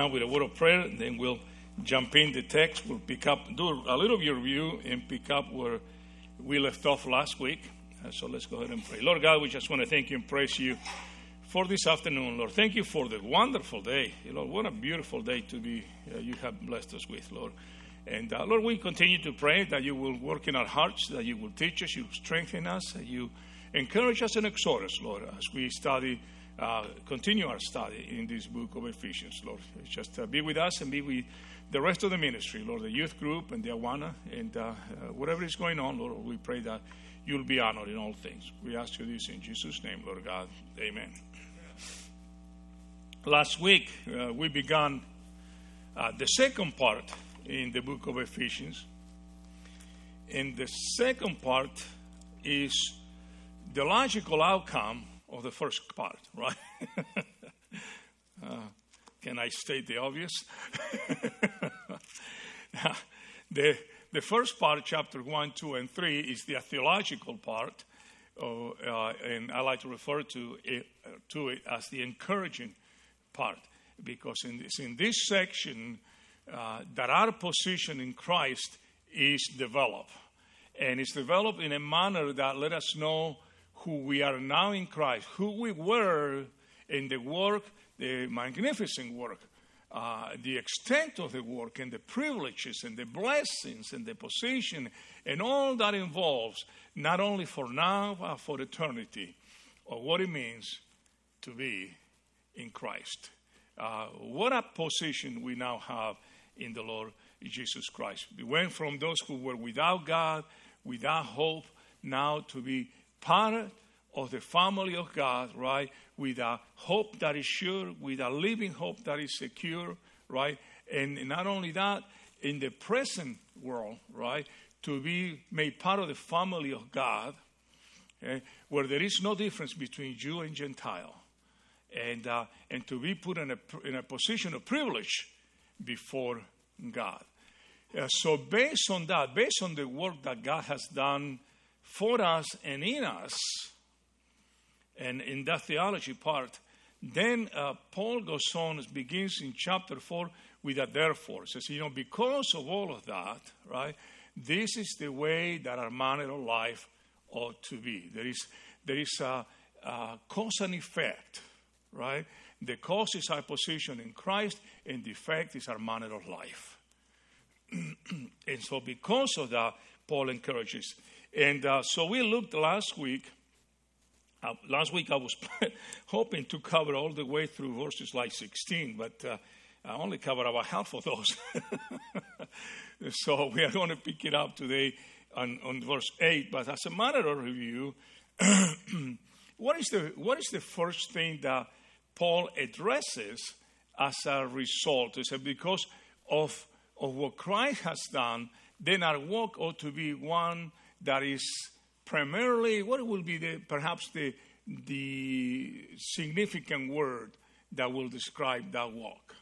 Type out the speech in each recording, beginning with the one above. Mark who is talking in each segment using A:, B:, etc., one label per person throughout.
A: Now with a word of prayer, then we'll jump in the text. We'll pick up, do a little review and pick up where we left off last week. So let's go ahead and pray. Lord God, we just want to thank you and praise you for this afternoon, Lord. Thank you for the wonderful day. Lord, what a beautiful day to be, you have blessed us with, Lord. And Lord, we continue to pray that you will work in our hearts, that you will teach us, you will strengthen us, that you encourage us and exhort us, Lord, as we study, continue our study in this book of Ephesians, Lord. Just be with us and be with the rest of the ministry, Lord, the youth group and the Awana, and whatever is going on, Lord, we pray that you'll be honored in all things. We ask you this in Jesus' name, Lord God. Amen. Last week, we began the second part in the book of Ephesians. And the second part is the logical outcome of the first part, right? Can I state the obvious? The first part, chapter 1, 2, and 3, is the theological part, and I like to refer to it as the encouraging part, because in this section that our position in Christ is developed, and it's developed in a manner that let us know who we are now in Christ, who we were in the work, the magnificent work, the extent of the work, and the privileges and the blessings and the position and all that involves, not only for now but for eternity, or what it means to be in Christ. What a position we now have in the Lord Jesus Christ. We went from those who were without God, without hope, now to be part of the family of God, right? With a hope that is sure, with a living hope that is secure, right? And not only that, in the present world, right? To be made part of the family of God, where there is no difference between Jew and Gentile, and to be put in a position of privilege before God. So based on that, based on the work that God has done for us and in us, and in that theology part, then Paul goes on, begins in chapter 4 with a therefore. Says, because of all of that, right, this is the way that our manner of life ought to be. There is a cause and effect, right? The cause is our position in Christ, and the effect is our manner of life. And so because of that, Paul encourages. And so we looked last week. Last week I was hoping to cover all the way through verses like 16, but I only covered about half of those. So we are going to pick it up today on verse 8. But as a matter of review, what is the first thing that Paul addresses as a result? He said, because of what Christ has done, then our walk ought to be one that is primarily, what will be perhaps the significant word that will describe that walk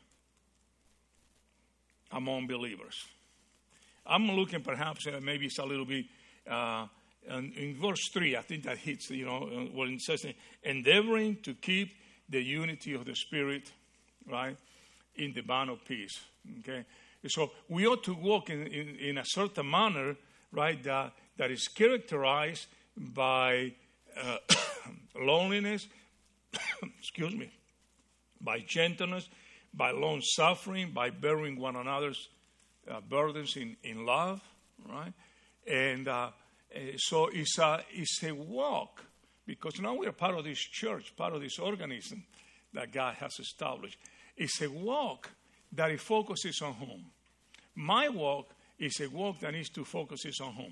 A: among believers? I'm looking perhaps, maybe it's a little bit, in verse 3, I think that hits, when it says, endeavoring to keep the unity of the Spirit, right, in the bond of peace, okay? So we ought to walk in a certain manner, right, that is characterized by loneliness, excuse me, by gentleness, by long suffering, by bearing one another's burdens in love, right? And so it's a walk, because now we are part of this church, part of this organism that God has established. It's a walk that it focuses on whom? My walk is a walk that needs to focus on whom?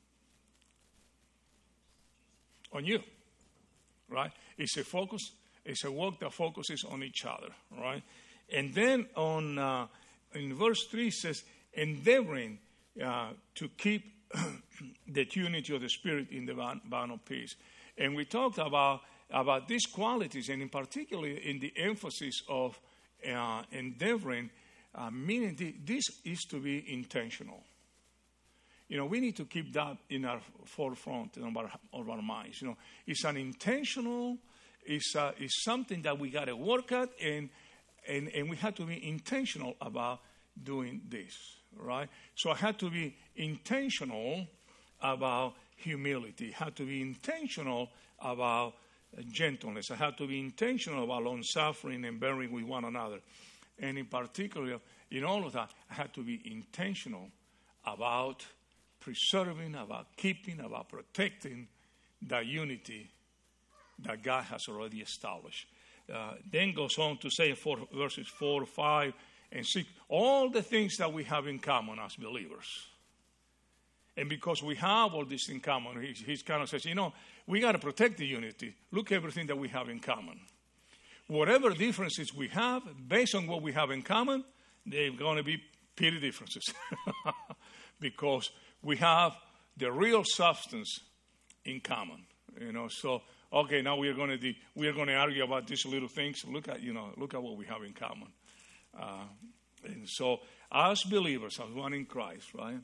A: On you, right? It's a walk that focuses on each other, right? And then in verse 3 it says, endeavoring to keep the unity of the Spirit in the bond of peace. And we talked about these qualities, and in particular in the emphasis of endeavoring, meaning this is to be intentional. We need to keep that in our forefront of our minds. It's an intentional, it's something that we got to work at, and And we had to be intentional about doing this, right? So I had to be intentional about humility. I had to be intentional about gentleness. I had to be intentional about long-suffering and bearing with one another. And in particular, in all of that, I had to be intentional about preserving, about keeping, about protecting the unity that God has already established. Then goes on to say in verses 4, 5, and 6, all the things that we have in common as believers. And because we have all this in common, he kind of says, we got to protect the unity. Look at everything that we have in common. Whatever differences we have, based on what we have in common, they're going to be petty differences. Because we have the real substance in common. So okay, now we are going to argue about these little things. Look at what we have in common. And so, as believers, as one in Christ, right?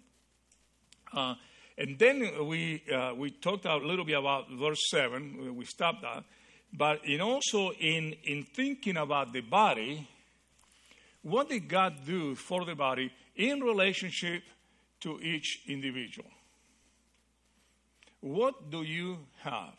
A: And then we talked a little bit about verse 7. We stopped that. But also in thinking about the body, what did God do for the body in relationship to each individual? What do you have?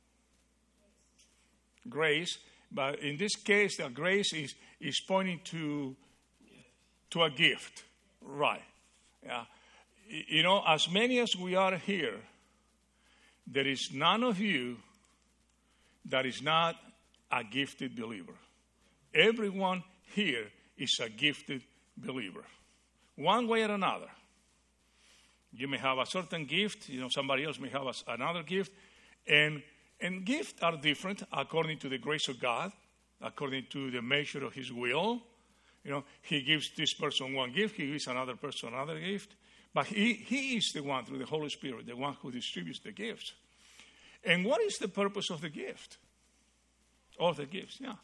A: Grace. But in this case, the grace is pointing to a gift. Right. Yeah. As many as we are here, there is none of you that is not a gifted believer. Everyone here is a gifted believer, one way or another. You may have a certain gift, somebody else may have another gift, and gifts are different according to the grace of God, according to the measure of His will. He gives this person one gift, He gives another person another gift, but He is the one, through the Holy Spirit, the one who distributes the gifts. And what is the purpose of the gift? Of the gifts, yeah.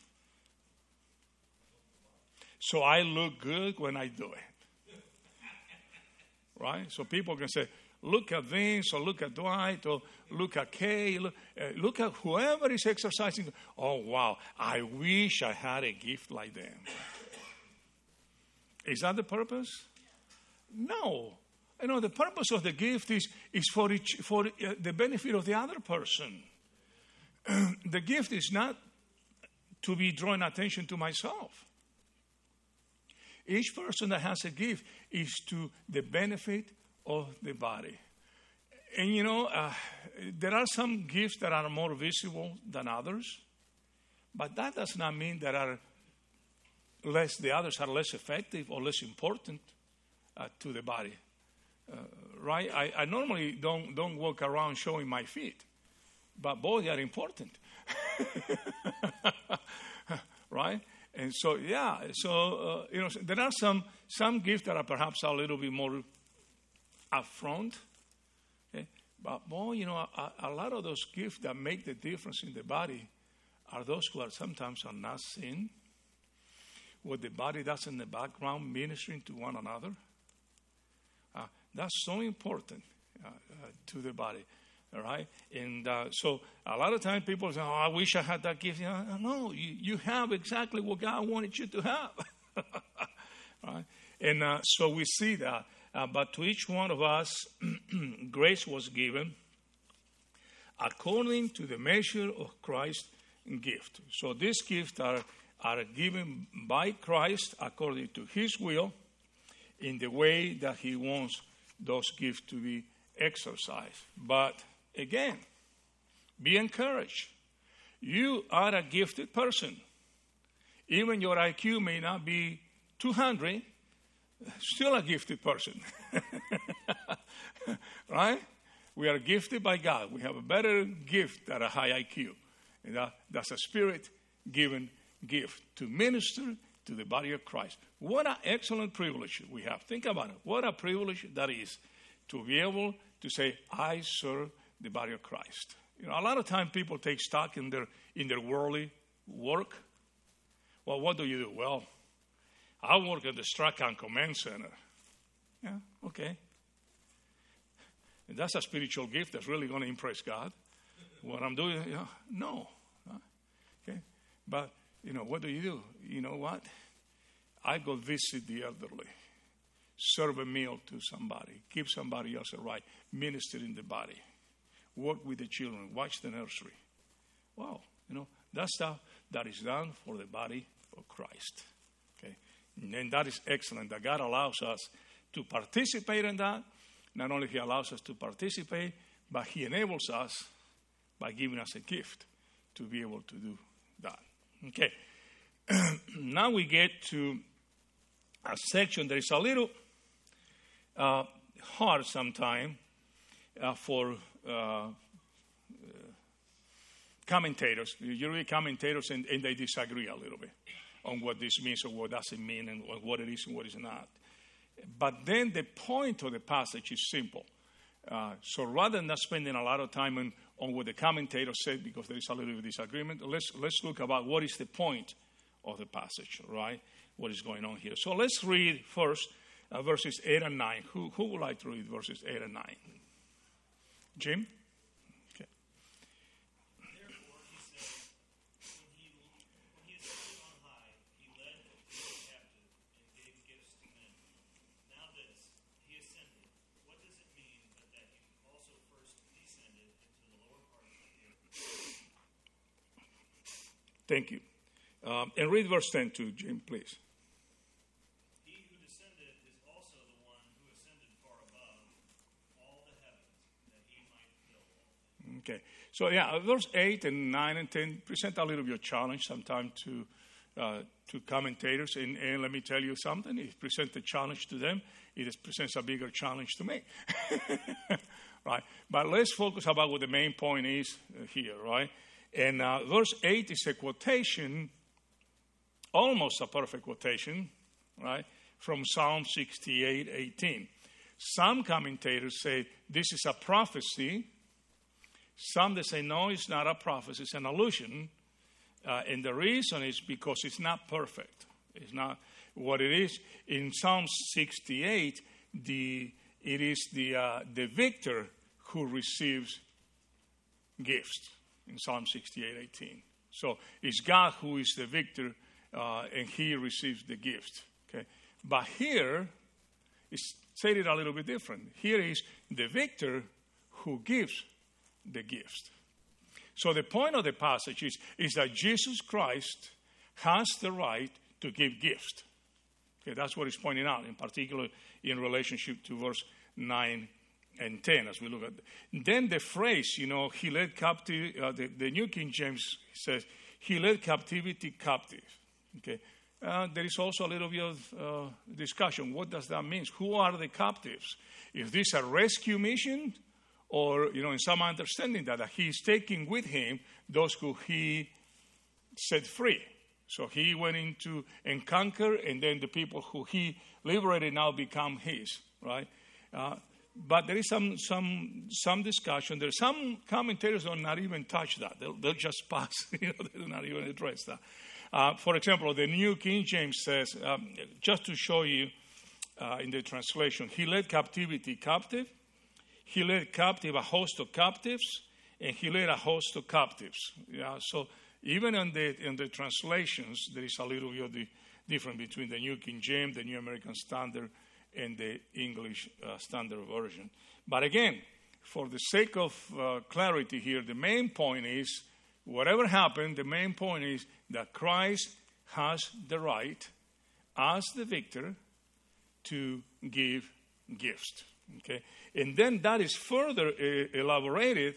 A: So I look good when I do it. Right? So people can say, look at Vince, or look at Dwight, or look at Kay, look at whoever is exercising. Oh, wow, I wish I had a gift like them. Is that the purpose? No. The purpose of the gift is for the benefit of the other person. The gift is not to be drawing attention to myself. Each person that has a gift is to the benefit of the body. And there are some gifts that are more visible than others, but that does not mean that the others are less effective or less important to the body. Right? I normally don't walk around showing my feet, but both are important. Right? And so, there are some gifts that are perhaps a little bit more upfront. Okay? But boy, a lot of those gifts that make the difference in the body are those who are sometimes not seen. What the body does in the background, ministering to one another. That's so important to the body. All right? And so a lot of times people say, I wish I had that gift. No, you have exactly what God wanted you to have. Right? And so we see that. But to each one of us, grace was given according to the measure of Christ's gift. So these gifts are given by Christ according to His will in the way that He wants those gifts to be exercised. But again, be encouraged. You are a gifted person. Even your IQ may not be 200, still a gifted person. Right? We are gifted by God. We have a better gift than a high IQ. And that's a Spirit-given gift to minister to the body of Christ. What an excellent privilege we have. Think about it. What a privilege that is to be able to say, I serve the body of Christ. A lot of times people take stock in their worldly work. Well, what do you do? Well, I work at the Strachan Command Center. Yeah, okay. And that's a spiritual gift that's really going to impress God. What I'm doing, no. Okay. But, what do? You know what? I go visit the elderly, serve a meal to somebody, give somebody else a ride, minister in the body, work with the children, watch the nursery. Wow, that's stuff that is done for the body of Christ. Okay, and that is excellent, that God allows us to participate in that. Not only He allows us to participate, but He enables us by giving us a gift to be able to do that. Okay, now we get to a section that is a little hard sometimes for commentators. You read commentators and they disagree a little bit on what this means or what does it mean and what it is and what is not. But then the point of the passage is simple. So rather than spending a lot of time on what the commentator said, because there is a little bit of disagreement, let's look about what is the point of the passage, right? What is going on here. So let's read first verses 8 and 9. Who would like to read verses 8 and 9? Jim? Okay.
B: Therefore, he said, when he ascended on high, he led the captive and gave gifts to men. Now this, he ascended. What does it mean but that he also first descended into the lower parts of the earth?
A: Thank you. And read verse 10 too, Jim, please.
B: He who descended is also the one who ascended far above all the heavens, that he might fill all things.
A: Okay. So, verse 8 and 9 and 10 present a little bit of challenge sometimes to commentators. And let me tell you something. It presents a challenge to them. It presents a bigger challenge to me. Right? But let's focus about what the main point is here, right? And verse 8 is a quotation, almost a perfect quotation, right, from Psalm 68:18. Some commentators say this is a prophecy. Some they say, no, it's not a prophecy, it's an allusion. And the reason is because it's not perfect. It's not what it is. In Psalm 68, it is the victor who receives gifts in Psalm 68:18. So it's God who is the victor, and he receives the gift. Okay, but here it's stated a little bit different. Here is the victor who gives the gift. So the point of the passage is that Jesus Christ has the right to give gifts. Okay, that's what he's pointing out, in particular in relationship to verse 9 and 10 as we look at it. Then the phrase, he led captive, the New King James says, he led captivity captive. Okay, there is also a little bit of discussion. What does that mean? Who are the captives? Is this a rescue mission? Or, in some understanding that he is taking with him those who he set free. So he went into and conquered, and then the people who he liberated now become his, right? But there is some discussion. There are some commentators who do not even touch that. They'll just pass. They do not even address that. For example, the New King James says, just to show you in the translation, he led captivity captive. He led captive a host of captives, and he led a host of captives. Yeah, so even in the translations, there is a little bit of the difference between the New King James, the New American Standard, and the English Standard Version. But again, for the sake of clarity here, the main point is, whatever happened, the main point is that Christ has the right, as the victor, to give gifts. Okay, and then that is further elaborated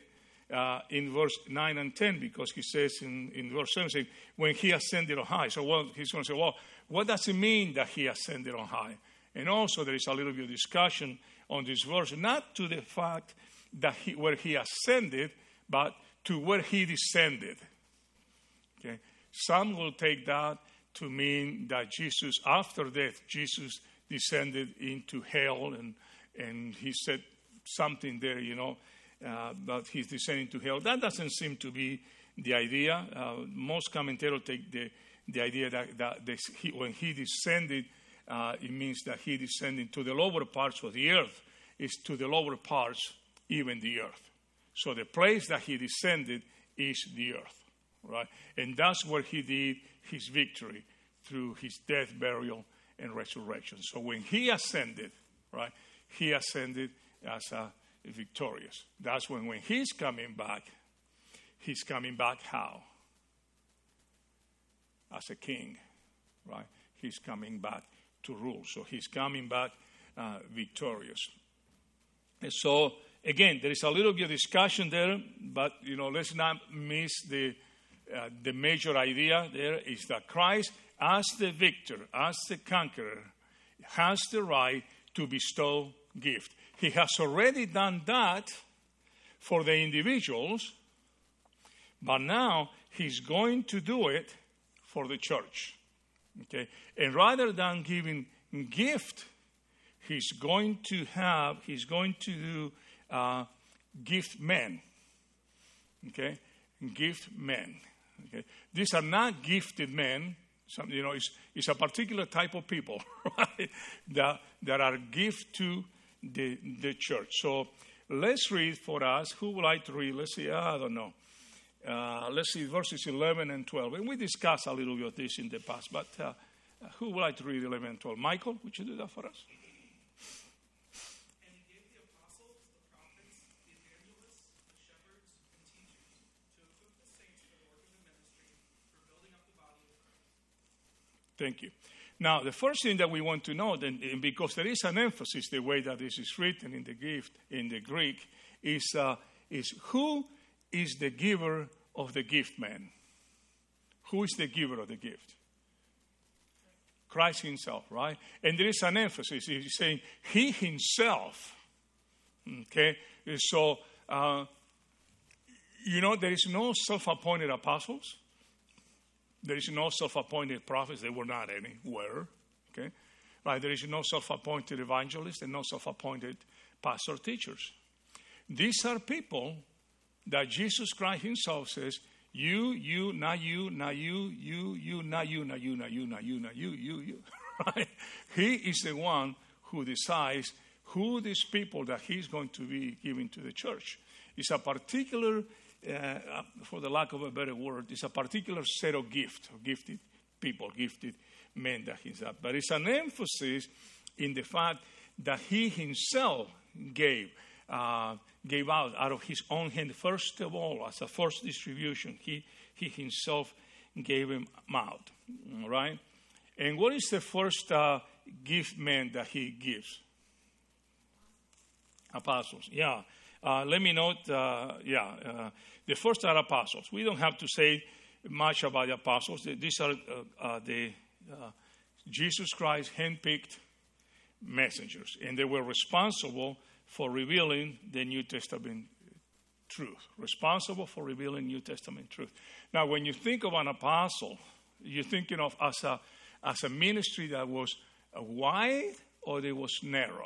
A: in verse 9 and 10, because he says in verse 7, when he ascended on high. So he's going to say, what does it mean that he ascended on high? And also there is a little bit of discussion on this verse, not to the fact that where he ascended, but to where he descended. Okay, some will take that to mean that Jesus, after death, Jesus descended into hell, and he said something there, but he's descending to hell. That doesn't seem to be the idea. Most commentators take the idea that when he descended, it means that he descended to the lower parts of the earth. Is to the lower parts, even the earth. So the place that he descended is the earth, right? And that's where he did his victory, through his death, burial, and resurrection. So when he ascended, right, he ascended as victorious. That's when he's coming back how? As a king, right? He's coming back to rule. So he's coming back victorious. And so, again, there is a little bit of discussion there, but, let's not miss the major idea there is that Christ, as the victor, as the conqueror, has the right to bestow gift. He has already done that for the individuals, but now he's going to do it for the church. Okay? And rather than giving gift, he's going to do gift men. Okay? Gift men. Okay? These are not gifted men. It's a particular type of people, right? that are gift to the church. So let's read for us. Who would like to read? Let's see. I don't know. Let's see verses 11 and 12. And we discussed a little bit of this in the past, but who would like to read 11 and 12? Michael, would you do that for us?
C: And he gave the apostles, the prophets, the evangelists, the shepherds, and teachers to equip the saints for the work of the ministry, for building up the body of Christ.
A: Thank you. Now, the first thing that we want to know, then, because there is an emphasis, the way that this is written in the Greek, is who is the giver of the gift man? Who is the giver of the gift? Christ himself, right? And there is an emphasis. He's saying he himself. Okay? So, there is no self-appointed apostles. There is no self-appointed prophets. There were not any. Were. Okay? Right? There is no self-appointed evangelists and no self-appointed pastor teachers. These are people that Jesus Christ himself says, you, not you, not you, you, not you, not you, not you, not you, not you. Right? He is the one who decides who these people that he's going to be giving to the church. It's a particular, for the lack of a better word, it's a particular set of gifted people, gifted men that he's at. But it's an emphasis in the fact that he himself gave out of his own hand. First of all, as a first distribution, he himself gave him out. All right? And what is the first gift man that he gives? Apostles. Yeah. Let me note, the first are apostles. We don't have to say much about the apostles. These are the Jesus Christ handpicked messengers. And they were responsible for revealing the New Testament truth. Responsible for revealing New Testament truth. Now, when you think of an apostle, you're thinking of as a ministry that was wide or that was narrow?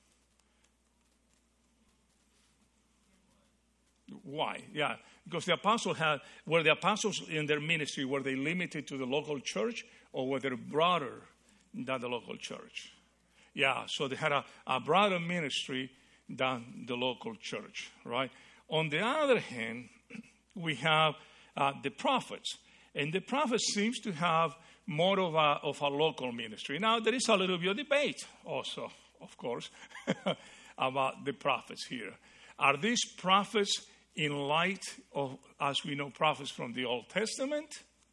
A: Why? Yeah, because the apostles were the apostles in their ministry, were they limited to the local church or were they broader than the local church? Yeah, so they had a broader ministry than the local church, right? On the other hand, we have the prophets, and the prophets seems to have more of a local ministry. Now, there is a little bit of debate also, of course, about the prophets here. Are these prophets in light of, as we know, prophets from the Old Testament,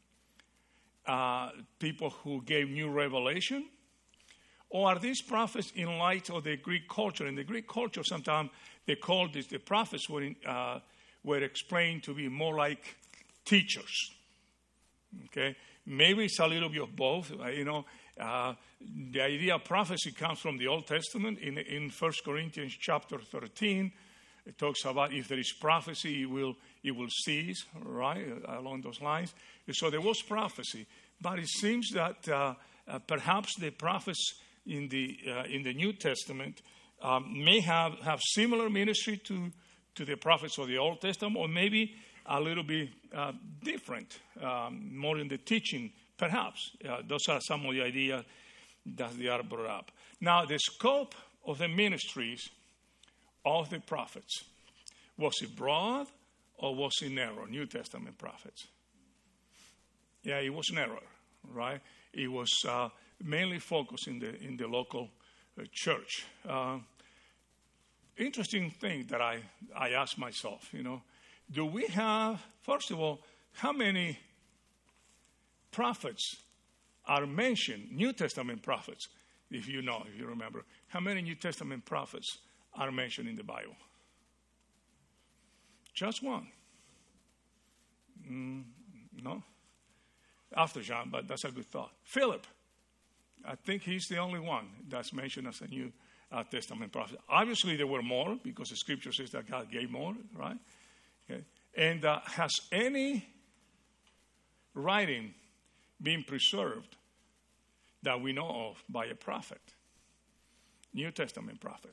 A: people who gave new revelation? Or are these prophets in light of the Greek culture? In the Greek culture, sometimes they called this, the prophets were explained to be more like teachers. Okay? Maybe it's a little bit of both. The idea of prophecy comes from the Old Testament. In 1 Corinthians chapter 13, it talks about if there is prophecy, it will cease, right, along those lines. So there was prophecy. But it seems that perhaps the prophets in the New Testament may have similar ministry to the prophets of the Old Testament, or maybe a little bit different, more in the teaching, perhaps. Those are some of the ideas that they are brought up. Now, the scope of the ministries of the prophets, was it broad or was it narrow? New Testament prophets. Yeah, it was narrow, right? It was mainly focused in the local church. Interesting thing that I ask myself, do we have, first of all, how many prophets are mentioned, New Testament prophets, if you remember, how many New Testament prophets are mentioned in the Bible? Just one. No? After John, but that's a good thought. Philip. I think he's the only one that's mentioned as a New Testament prophet. Obviously, there were more because the scripture says that God gave more, right? Okay. And has any writing been preserved that we know of by a prophet? New Testament prophet?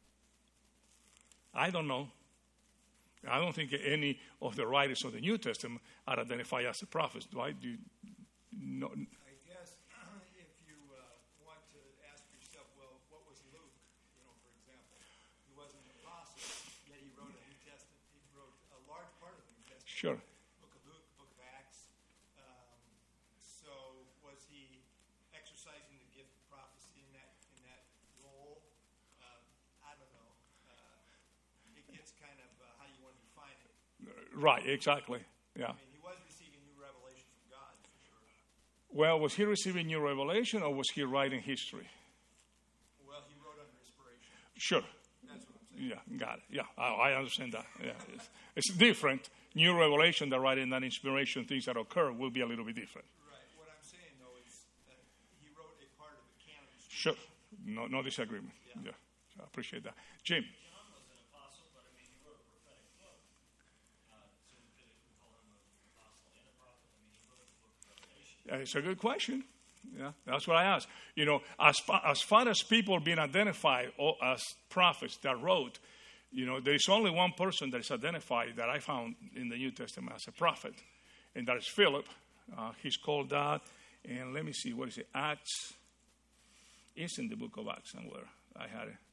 A: I don't know. I don't think any of the writers of the New Testament are identified as the prophets. Do I? Do you know?
D: I guess if you want to ask yourself, well, what was Luke? For example, he wasn't an apostle, yet he wrote a New Testament. He wrote a large part of the New Testament.
A: Sure.
D: Book of Luke, Book of Acts. So was he exercising the gift of prophecy in that role? I don't know. It gets kind of how you want to define it.
A: Right, exactly. Yeah.
D: I mean, he was receiving new revelation from God, for sure.
A: Well, was he receiving new revelation or was he writing history?
D: Well, he wrote under inspiration.
A: Sure.
D: That's what I'm saying.
A: Yeah, got it. Yeah, I understand that. Yeah, it's different. New revelation that writing and inspiration, things that occur, will be a little bit different.
D: Right. What I'm saying, though, is that he wrote a part of the canon of
A: Sure.
D: Scripture.
A: No disagreement. Yeah. I appreciate that. Jim.
B: John was an apostle, but he wrote a prophetic book. So we could call him an apostle and a prophet. He wrote the book of Revelation.
A: It's a good question. Yeah, that's what I asked. As far as people being identified as prophets that wrote, there is only one person that is identified that I found in the New Testament as a prophet, and that is Philip. He's called that. And let me see, what is it? Acts. It's in the book of Acts somewhere. I had it.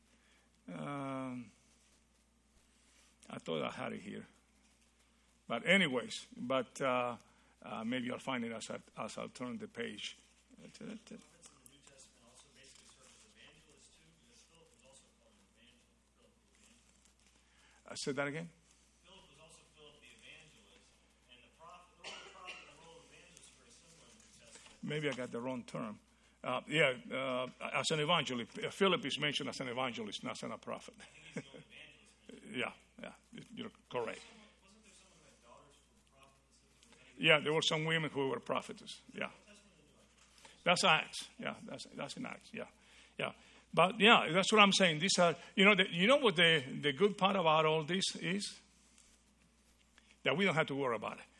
A: I thought I had it here. But anyways, maybe I'll find it as I'll turn the page.
B: Prophets in the New Testament also basically serve as evangelists too, because Philip was also called an evangelist.
A: I said that again?
B: Philip was also Philip the evangelist, and the role of prophet and the role of evangelist are very similar in the New Testament.
A: Maybe I got the wrong term. As an evangelist. Philip is mentioned as an evangelist, not as a prophet.
B: He's the only evangelist.
A: Yeah, you're correct.
B: Wasn't there someone who had daughters who were prophetesses?
A: Yeah, there were some women who were prophetess. Yeah. That's Acts. Yeah, that's in Acts. Yeah. But yeah, that's what I'm saying. These are, what the good part about all this is? That we don't have to worry about it.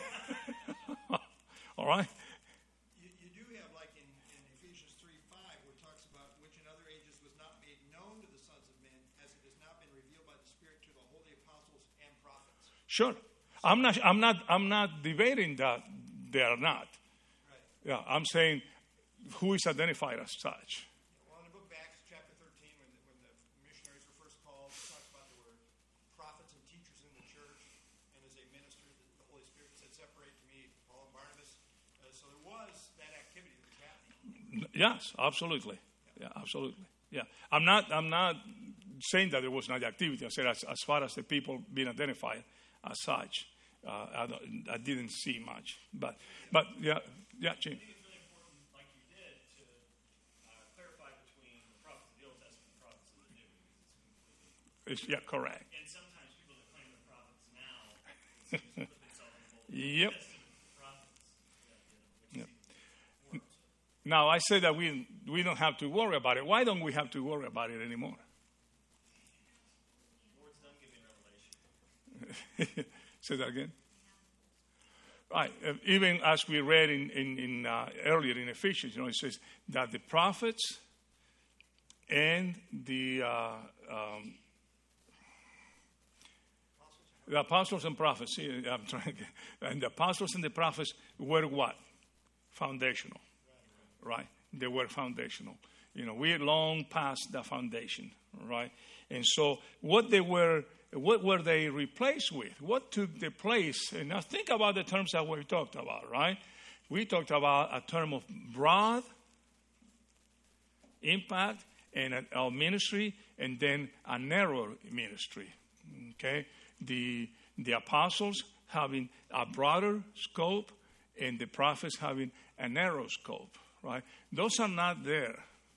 A: All right?
D: You do have, like in Ephesians 3:5, where it talks about which in other ages was not made known to the sons of men, as it has not been revealed by the Spirit to the holy apostles and prophets.
A: Sure. I'm not debating that they are not.
D: Right.
A: Yeah, I'm saying who is identified as such.
D: Well, in the book of Acts, chapter 13, when the missionaries were first called, it talks about there were prophets and teachers in the church, and as they ministered, the Holy Spirit said, "Separate to me Paul and Barnabas." So there was that activity that was happening.
A: Yes, absolutely. Yeah, absolutely. Yeah, I'm not saying that there was not activity. I said as far as the people being identified as such, I didn't see much. But yeah, Jim.
B: I think it's really important, like you did, to clarify between the prophets of the Old Testament and the prophets of the New, because it's completely.
A: Correct.
B: And sometimes people that claim they're prophets now seem to put themselves in both
A: Yep.
B: Old Testament prophets.
A: Yep. Now, I say that we don't have to worry about it. Why don't we have to worry about it anymore?
B: The Lord's done giving revelation.
A: Say that again. Right. Even as we read in earlier in Ephesians, it says that the prophets and the apostles and prophets. See, I'm trying. And the apostles and the prophets were what? Foundational. Right? They were foundational. We're long past the foundation, right? And so what were they replaced with? What took the place? And now think about the terms that we talked about, right? We talked about a term of broad impact and a ministry, and then a narrower ministry. Okay, the apostles having a broader scope, and the prophets having a narrow scope. Right? Those are not there.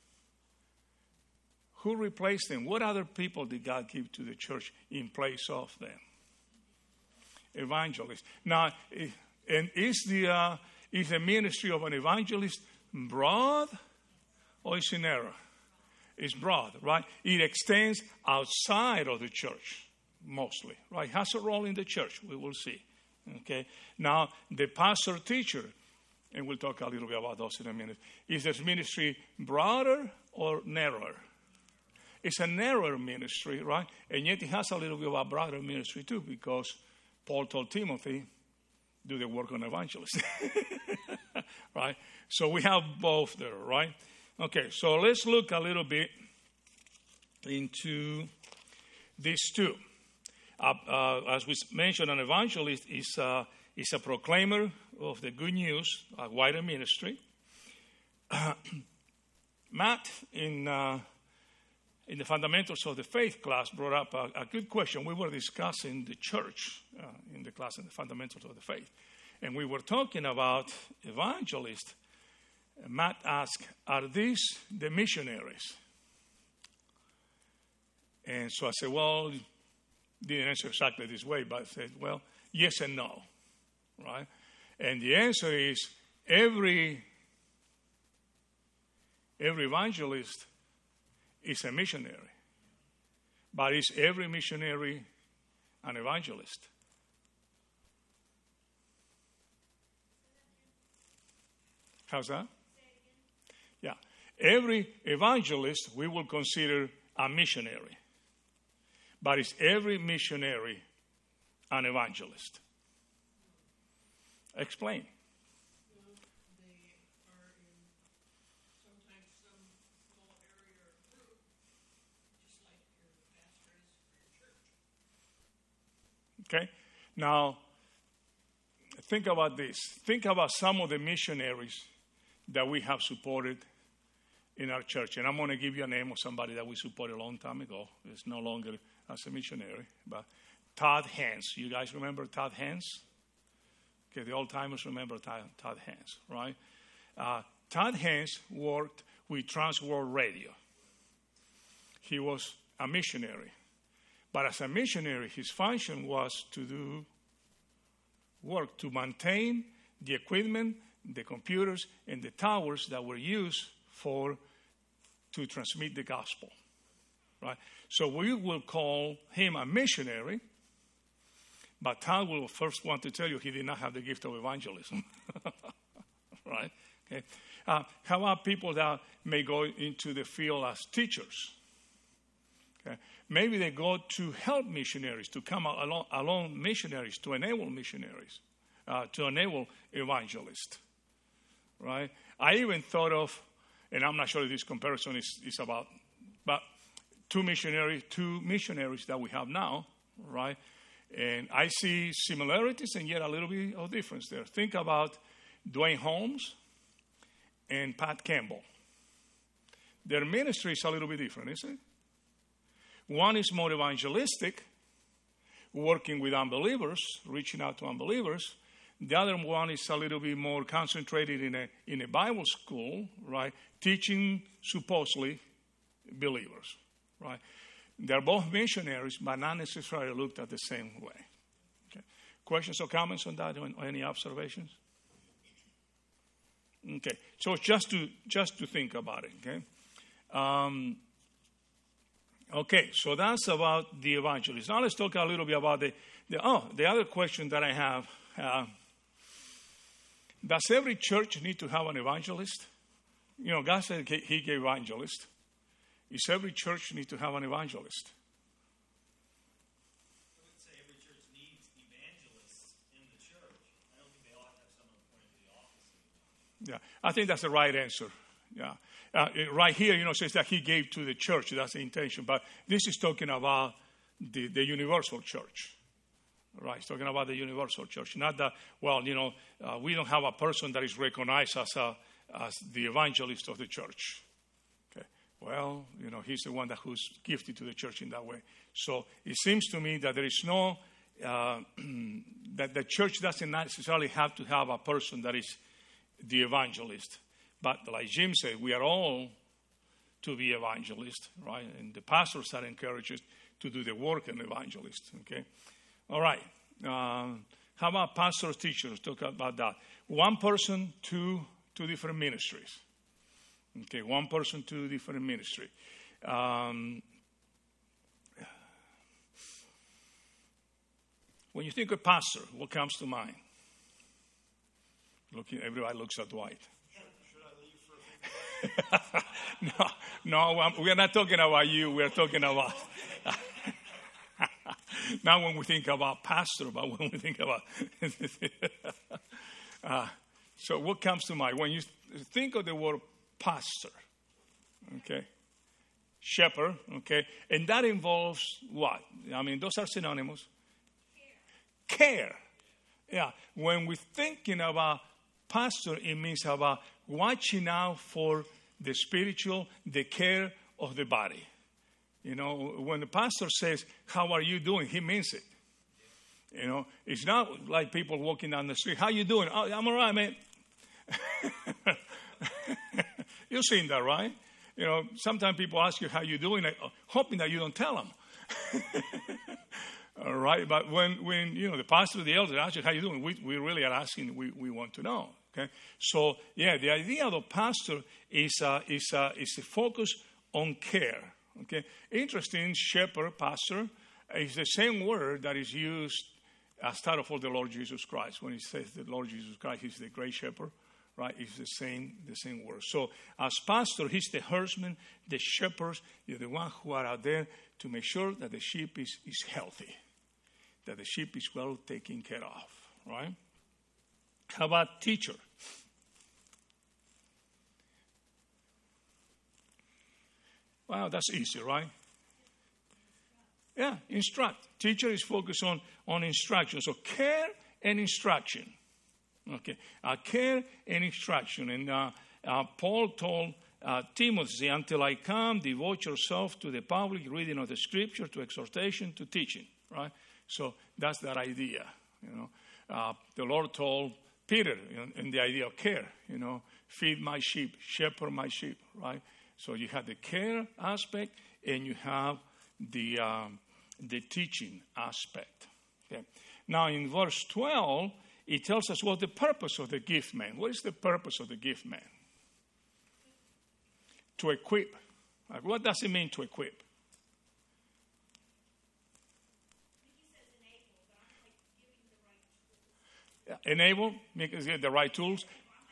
A: Who replaced them? What other people did God give to the church in place of them? Evangelists. Now, and is the ministry of an evangelist broad or is it narrow? It's broad, right? It extends outside of the church, mostly, right? Has a role in the church, we will see. Okay. Now, the pastor teacher, and we'll talk a little bit about those in a minute. Is this ministry broader or narrower? It's a narrower ministry, right? And yet it has a little bit of a broader ministry too, because Paul told Timothy, do the work of an evangelist. Right? So we have both there, right? Okay, so let's look a little bit into these two. As we mentioned, an evangelist is a proclaimer of the good news, a wider ministry. Matt, in the Fundamentals of the Faith class, brought up a good question. We were discussing the church in the class in the Fundamentals of the Faith. And we were talking about evangelists. Matt asked, are these the missionaries? And so I said, well, didn't answer exactly this way, but I said, well, yes and no, right? And the answer is every evangelist is a missionary. But is every missionary an evangelist? How's that? Yeah. Every evangelist we will consider a missionary. But is every missionary an evangelist? Explain.
E: Well, they are in sometimes some small area or group, just like your pastor is for your church.
A: Okay? Now, think about this. Think about some of the missionaries that we have supported in our church. And I'm going to give you a name of somebody that we supported a long time ago. It's no longer as a missionary. But Todd Hans. You guys remember Todd Hans? Okay, the old-timers remember Todd Hans, right? Todd Hans worked with Transworld Radio. He was a missionary. But as a missionary, his function was to do work to maintain the equipment, the computers, and the towers that were used to transmit the gospel, right? So we will call him a missionary, but Todd will first want to tell you he did not have the gift of evangelism, right? Okay. How about people that may go into the field as teachers? Okay. Maybe they go to help missionaries, to come along missionaries, to enable missionaries, to enable evangelists, right? I even thought of, and I'm not sure if this comparison is about, but two missionaries that we have now, right? And I see similarities and yet a little bit of difference there. Think about Dwayne Holmes and Pat Campbell. Their ministry is a little bit different, isn't it? One is more evangelistic, working with unbelievers, reaching out to unbelievers. The other one is a little bit more concentrated in a Bible school, right? Teaching supposedly believers, right? They're both missionaries, but not necessarily looked at the same way. Okay. Questions or comments on that, or any observations? Okay, so just to think about it. Okay. Okay, so that's about the evangelist. Now let's talk a little bit about the other question that I have. Does every church need to have an evangelist? You know, God said He gave evangelists. Does every church need to have an evangelist?
B: I would say every church needs evangelists in the church. I don't think they all have to have someone appointed to the office of evangelist.
A: Yeah, I think that's the right answer. Yeah. Right here, it says that He gave to the church. That's the intention. But this is talking about the universal church. Right, it's talking about the universal church. Not that, we don't have a person that is recognized as the evangelist of the church. Okay. Well, he's the one who's gifted to the church in that way. So it seems to me that there is no, that the church doesn't necessarily have to have a person that is the evangelist. But like Jim said, we are all to be evangelists, right? And the pastors are encouraged to do the work of an evangelist, okay? All right. How about pastors, teachers? Talk about that. One person, two different ministries. Okay, one person, two different ministry. When you think of pastor, what comes to mind? Everybody looks at Dwight. No, we are not talking about you. We are talking about not when we think about pastor, but when we think about. So what comes to mind when you think of the word pastor? Okay, shepherd. Okay, and that involves what? I mean, those are synonymous. Care. Yeah. When we're thinking about pastor, it means about watching out for the spiritual, the care of the body. When the pastor says, "How are you doing?" he means it. It's not like people walking down the street. "How you doing?" "Oh, I'm all right, man." You've seen that, right? Sometimes people ask you how you doing, hoping that you don't tell them. All right, but when the pastor, the elder ask you how you doing, we really are asking. We want to know. Okay, so yeah, the idea of the pastor is a focus on care. Okay, interesting. Shepherd, pastor, is the same word that is used as title for the Lord Jesus Christ. When he says the Lord Jesus Christ, he's the great shepherd, right? It's the same word. So as pastor, he's the herdsman, the shepherds, the one who are out there to make sure that the sheep is healthy, that the sheep is well taken care of, right? How about teacher? Wow, that's easy, right? Yeah, instruct. Teacher is focused on instruction. So care and instruction. Okay, care and instruction. And Paul told Timothy, "Until I come, devote yourself to the public reading of the scripture, to exhortation, to teaching." Right? So that's that idea. The Lord told Peter in the idea of care. Feed my sheep, shepherd my sheep. Right? So you have the care aspect, and you have the teaching aspect. Okay. Now in verse 12, it tells us what the purpose of the gift man. What is the purpose of the gift man? To equip. What does it mean to equip? Enable, because the right tools.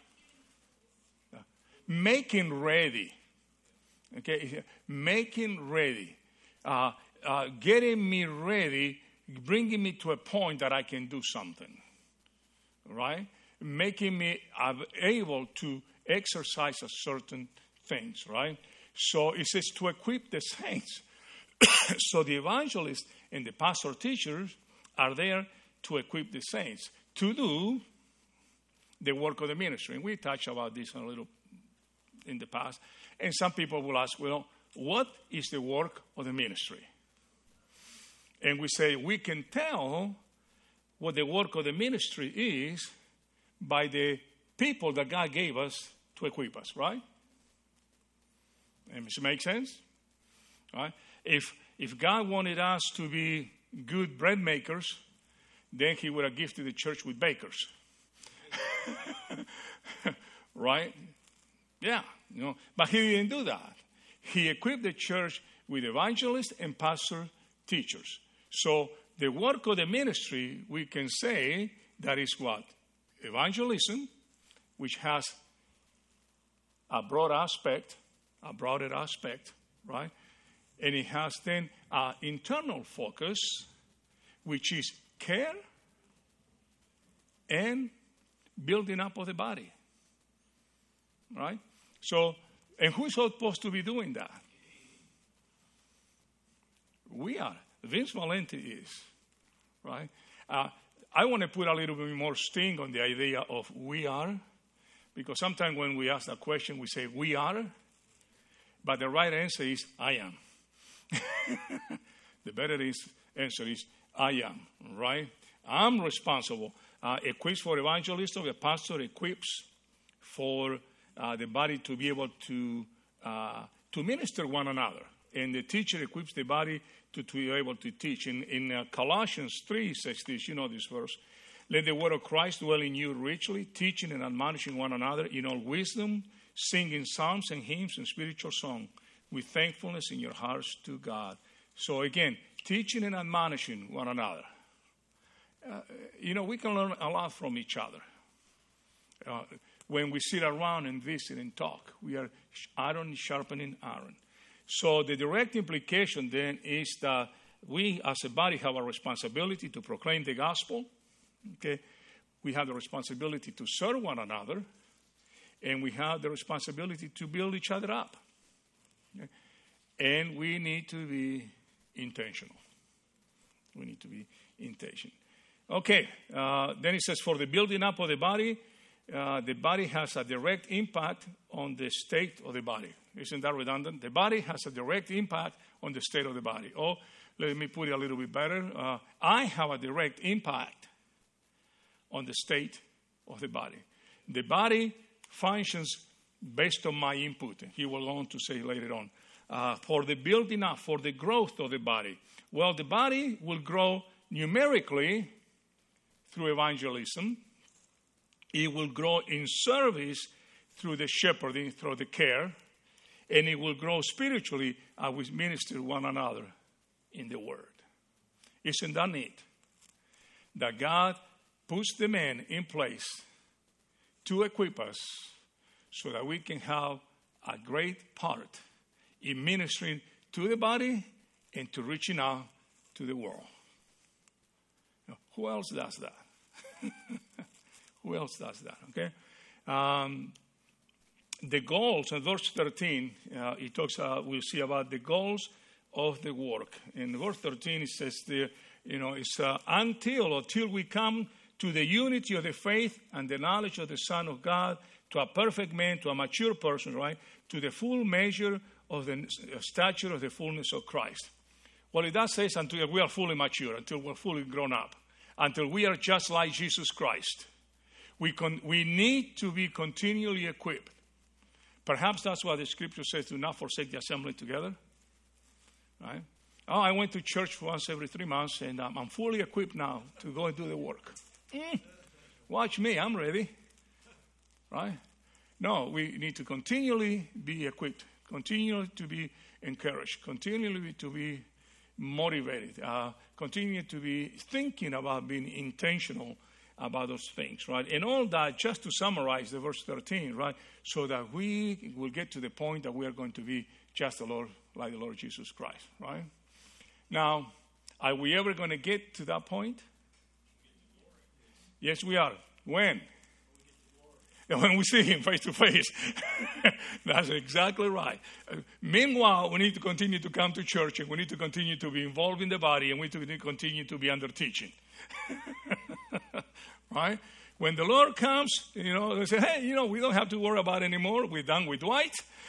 A: Making ready. Okay, making ready. Getting me ready, bringing me to a point that I can do something. Right? Making me able to exercise a certain things, right? So it says to equip the saints. So the evangelists and the pastor teachers are there to equip the saints to do the work of the ministry. And we touched about this a little in the past. And some people will ask, well, what is the work of the ministry? And we say we can tell what the work of the ministry is by the people that God gave us to equip us, right? Does it make sense? Right? If God wanted us to be good bread makers, then he would have gifted the church with bakers. Right? Yeah. But he didn't do that. He equipped the church with evangelists and pastor teachers. So the work of the ministry, we can say that is what? Evangelism, which has a broader aspect, right? And it has then an internal focus, which is care and building up of the body, right? So, and who's supposed to be doing that? We are. Vince Valenti is, right? I want to put a little bit more sting on the idea of we are, because sometimes when we ask that question, we say we are. But the right answer is, I am. The better answer is, I am, right? I'm responsible. Equips for evangelism, the pastor equips for the body to be able to minister one another. And the teacher equips the body to be able to teach. In Colossians 3 says this, you know this verse. Let the word of Christ dwell in you richly, teaching and admonishing one another in all wisdom, singing psalms and hymns and spiritual songs with thankfulness in your hearts to God. So again, teaching and admonishing one another. We can learn a lot from each other. When we sit around and visit and talk, we are iron sharpening iron. So the direct implication then is that we as a body have a responsibility to proclaim the gospel. Okay, we have the responsibility to serve one another, and we have the responsibility to build each other up. Okay? And we need to be intentional. We need to be intentional. Okay, then it says, for the building up of the body has a direct impact on the state of the body. Isn't that redundant? The body has a direct impact on the state of the body. Oh, let me put it a little bit better. I have a direct impact on the state of the body. The body functions based on my input. He will go on to say later on. For the building up, for the growth of the body. Well, the body will grow numerically through evangelism. It will grow in service through the shepherding, through the care. And it will grow spiritually as we minister one another in the word. Isn't that neat? That God puts the men in place to equip us so that we can have a great part in ministering to the body and to reaching out to the world. Now, who else does that? Who else does that? Okay. The goals in verse 13, it talks. We'll see about the goals of the work. In verse 13, it says it's until we come to the unity of the faith and the knowledge of the Son of God, to a perfect man, to a mature person, right? To the full measure of the stature of the fullness of Christ. Well, it does say until we are fully mature, until we're fully grown up, until we are just like Jesus Christ. We need to be continually equipped. Perhaps that's why the scripture says, do not forsake the assembly together. Right? Oh, I went to church once every 3 months, and I'm fully equipped now to go and do the work. Watch me, I'm ready. Right? No, we need to continually be equipped, continually to be encouraged, continually to be motivated, continue to be thinking about being intentional about those things, right? And all that, just to summarize the verse 13, right? So that we will get to the point that we are going to be just like the Lord Jesus Christ, right? Now, are we ever going to get to that point? Yes, we are. When? When we see him face to face. That's exactly right. Meanwhile, we need to continue to come to church, and we need to continue to be involved in the body, and we need to continue to be under teaching. Right? When the Lord comes, they say, hey, we don't have to worry about it anymore. We're done with Dwight.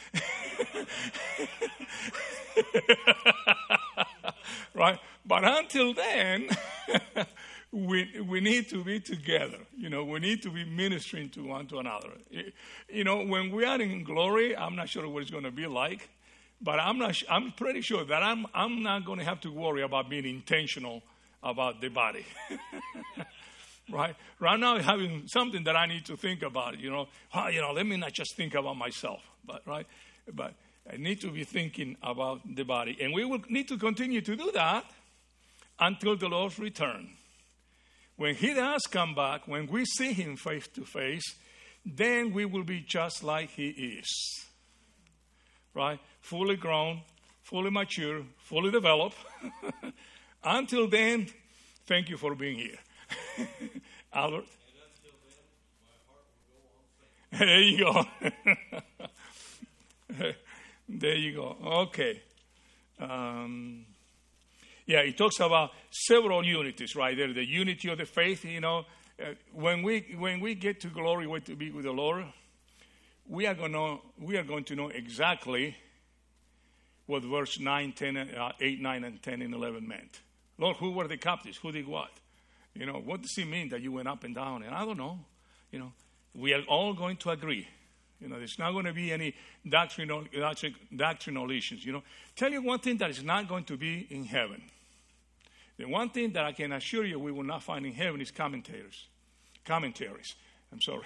A: Right? But until then, we need to be together. We need to be ministering to one to another. When we are in glory, I'm not sure what it's going to be like, but I'm pretty sure that I'm not going to have to worry about being intentional about the body. Right now, I'm having something that I need to think about. Let me not just think about myself, but I need to be thinking about the body, and we will need to continue to do that until the Lord's return. When He does come back, when we see Him face to face, then we will be just like He is, right? Fully grown, fully mature, fully developed. Until then, thank you for being here. Albert? There you go. There you go. Okay. It talks about several unities right there. The unity of the faith, when we get to glory, to be with the Lord, we are going to know exactly what verse 9, 10, 8, 9, and 10, and 11 meant. Lord, who were the captives? Who did what? What does it mean that you went up and down? And I don't know. We are all going to agree. There's not going to be any doctrinal issues. Tell you one thing that is not going to be in heaven. The one thing that I can assure you we will not find in heaven is commentaries. I'm sorry.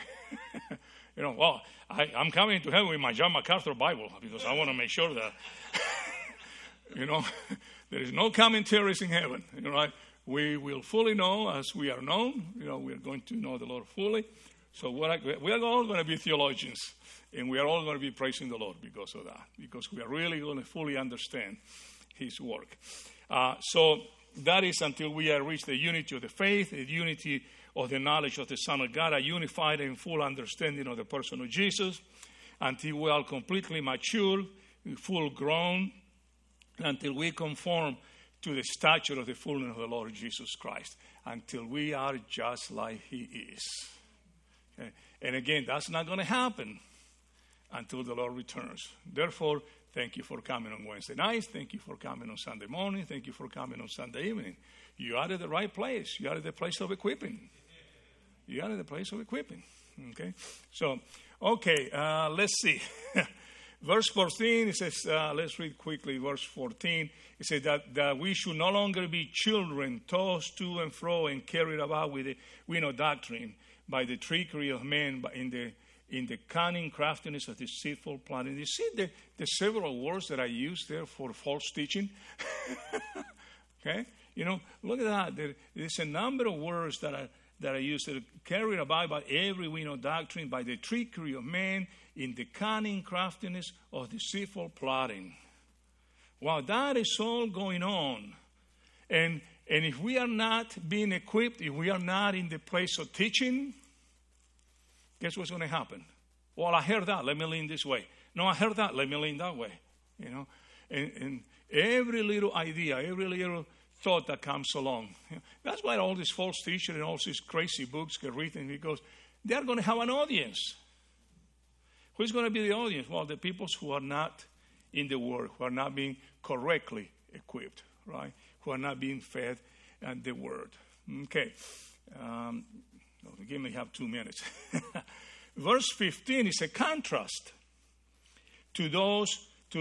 A: I'm coming to heaven with my John MacArthur Bible because I want to make sure that, there is no commentaries in heaven. Right? We will fully know as we are known. We are going to know the Lord fully. So we are all going to be theologians, and we are all going to be praising the Lord because of that, because we are really going to fully understand His work. So that is until we have reached the unity of the faith, the unity of the knowledge of the Son of God, a unified and full understanding of the person of Jesus, until we are completely mature, full grown, until we conform to the stature of the fullness of the Lord Jesus Christ, until we are just like He is. Okay? And again, that's not going to happen until the Lord returns. Therefore, thank you for coming on Wednesday nights. Thank you for coming on Sunday morning. Thank you for coming on Sunday evening. You are at the right place. You are at the place of equipping. You are at the place of equipping. Okay? So, let's see. Verse 14, it says, let's read quickly verse 14. It says that we should no longer be children tossed to and fro and carried about with doctrine by the trickery of men, in the cunning craftiness of deceitful planning. You see the several words that I use there for false teaching? Okay? Look at that. There's a number of words that I use that are carried about by every doctrine, by the trickery of men, in the cunning craftiness of deceitful plotting. While that is all going on, and if we are not being equipped, if we are not in the place of teaching, guess what's going to happen? Well, I heard that. Let me lean this way. No, I heard that. Let me lean that way. And every little idea, every little thought that comes along. That's why all these false teachers and all these crazy books get written, because they are going to have an audience. Who's going to be the audience? Well, the people who are not in the Word, who are not being correctly equipped, right? Who are not being fed the Word. Okay. Give me 2 minutes. Verse 15 is a contrast to those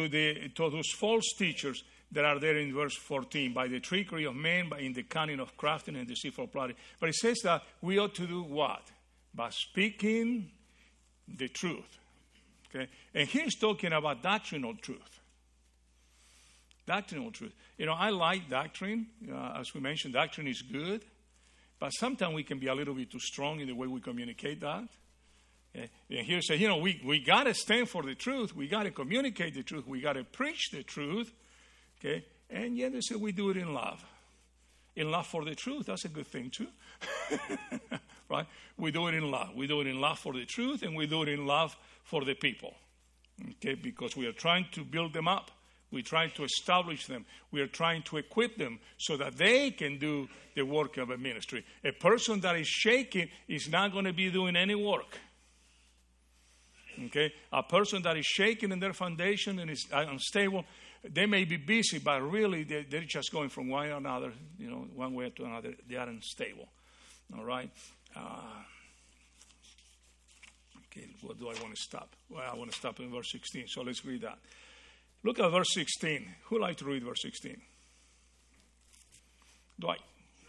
A: false teachers that are there in verse 14, by the trickery of men, by in the cunning of crafting and deceitful plotting. But it says that we ought to do what? By speaking the truth. Okay? And he's talking about doctrinal truth. Doctrinal truth. I like doctrine. As we mentioned, doctrine is good. But sometimes we can be a little bit too strong in the way we communicate that. Okay? And here it says, we got to stand for the truth. We got to communicate the truth. We got to preach the truth. Okay? And yet they say we do it in love. In love for the truth. That's a good thing too. Right? We do it in love. We do it in love for the truth, and we do it in love for the people. Okay? Because we are trying to build them up. We're trying to establish them. We are trying to equip them so that they can do the work of a ministry. A person that is shaking is not going to be doing any work. Okay? A person that is shaking in their foundation and is unstable, they may be busy, but really they're just going from one another, one way to another. They are unstable. All right? Okay, what do I want to stop? Well, I want to stop in verse 16, so let's read that. Look at verse 16. Who would like to read verse 16? Dwight.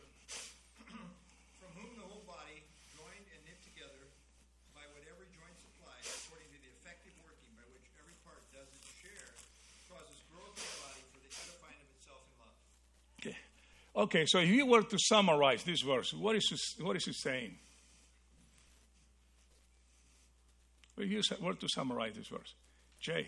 D: From whom the whole body, joined and knit together by what every joint supplies, according to the effective working by which every part does its share, causes growth of the body for the edifying of itself in love.
A: Okay, so if you were to summarize this verse, what is it saying? If you were to summarize this verse, Jay.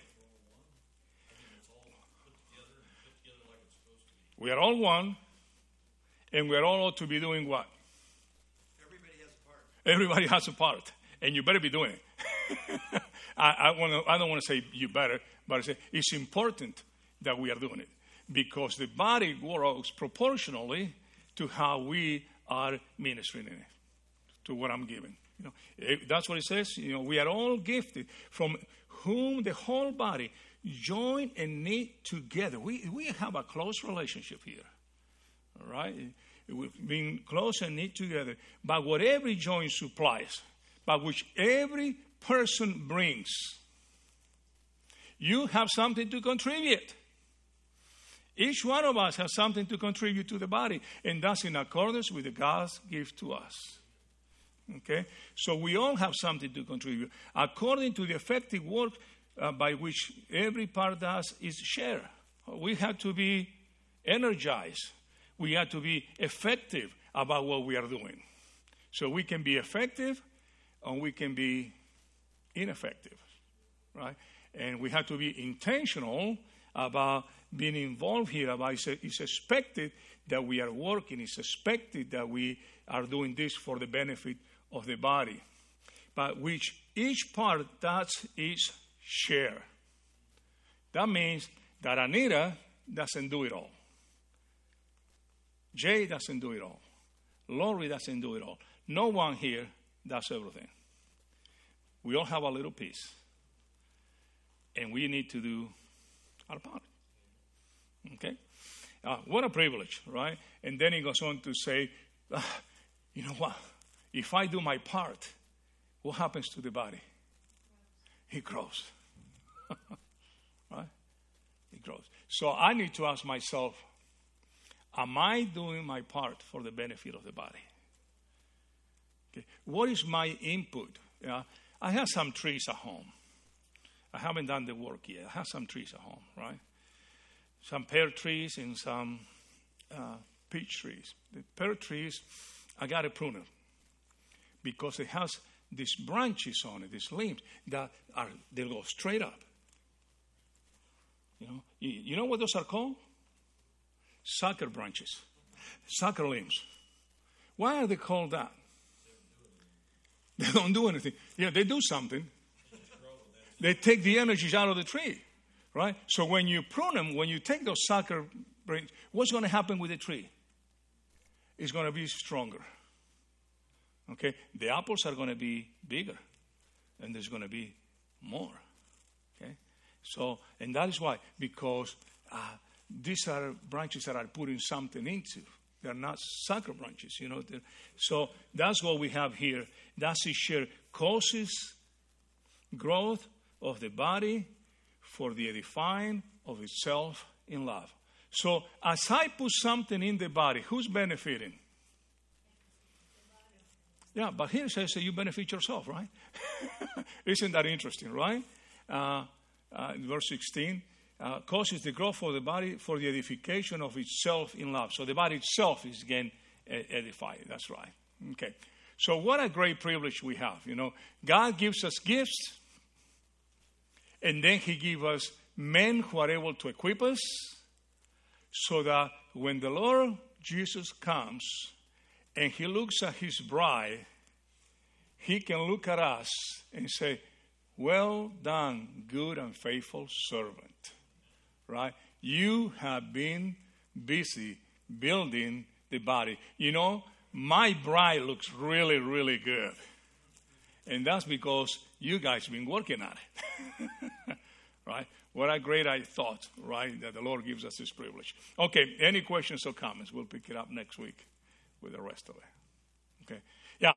A: We are all one, and we are all ought to be doing what?
D: Everybody has a part.
A: Everybody has a part, and you better be doing it. I don't want to say you better, but I say it's important that we are doing it, because the body grows proportionally to how we are ministering in it, to what I'm giving. That's what it says. We are all gifted, from whom the whole body, join and knit together. We have a close relationship here. All right? We've been close and knit together by what every joint supplies, by which every person brings. You have something to contribute. Each one of us has something to contribute to the body, and that's in accordance with the God's gift to us. Okay? So we all have something to contribute. According to the effective work by which every part does is share. We have to be energized. We have to be effective about what we are doing. So we can be effective and we can be ineffective, right? And we have to be intentional about being involved here. About it's expected that we are working. It's expected that we are doing this for the benefit of the body. But which each part does is share. That means that Anita doesn't do it all. Jay doesn't do it all. Lori doesn't do it all. No one here does everything. We all have a little piece. And we need to do our part. Okay? What a privilege, right? And then he goes on to say, you know what? If I do my part, what happens to the body? It grows. Right? It grows. So I need to ask myself, am I doing my part for the benefit of the body? Okay. What is my input? I have some trees at home. I haven't done the work yet. I have some trees at home, right? Some pear trees and some peach trees. The pear trees, I got to prune it because it has these branches on it, these limbs they go straight up. You know what those are called? Sucker branches, sucker limbs. Why are they called that? They don't do anything. Yeah, they do something. They take the energies out of the tree, right? So when you prune them, when you take those sucker branches, what's going to happen with the tree? It's going to be stronger. Okay? The apples are going to be bigger, and there's going to be more. Okay? So, and that is why, because these are branches that are putting something into. They're not sucker branches, So that's what we have here. That's the share causes growth of the body for the edifying of itself in love. So as I put something in the body, who's benefiting? Yeah, but here it says that you benefit yourself, right? Isn't that interesting, right? Verse 16. Causes the growth of the body for the edification of itself in love. So the body itself is again edified. That's right. Okay. So what a great privilege we have. God gives us gifts, and then He gives us men who are able to equip us, so that when the Lord Jesus comes and He looks at His bride, He can look at us and say, "Well done, good and faithful servant." Right? You have been busy building the body. My bride looks really, really good. And that's because you guys have been working on it. Right? What a great thought, right? That the Lord gives us this privilege. Okay, any questions or comments? We'll pick it up next week with the rest of it. Okay.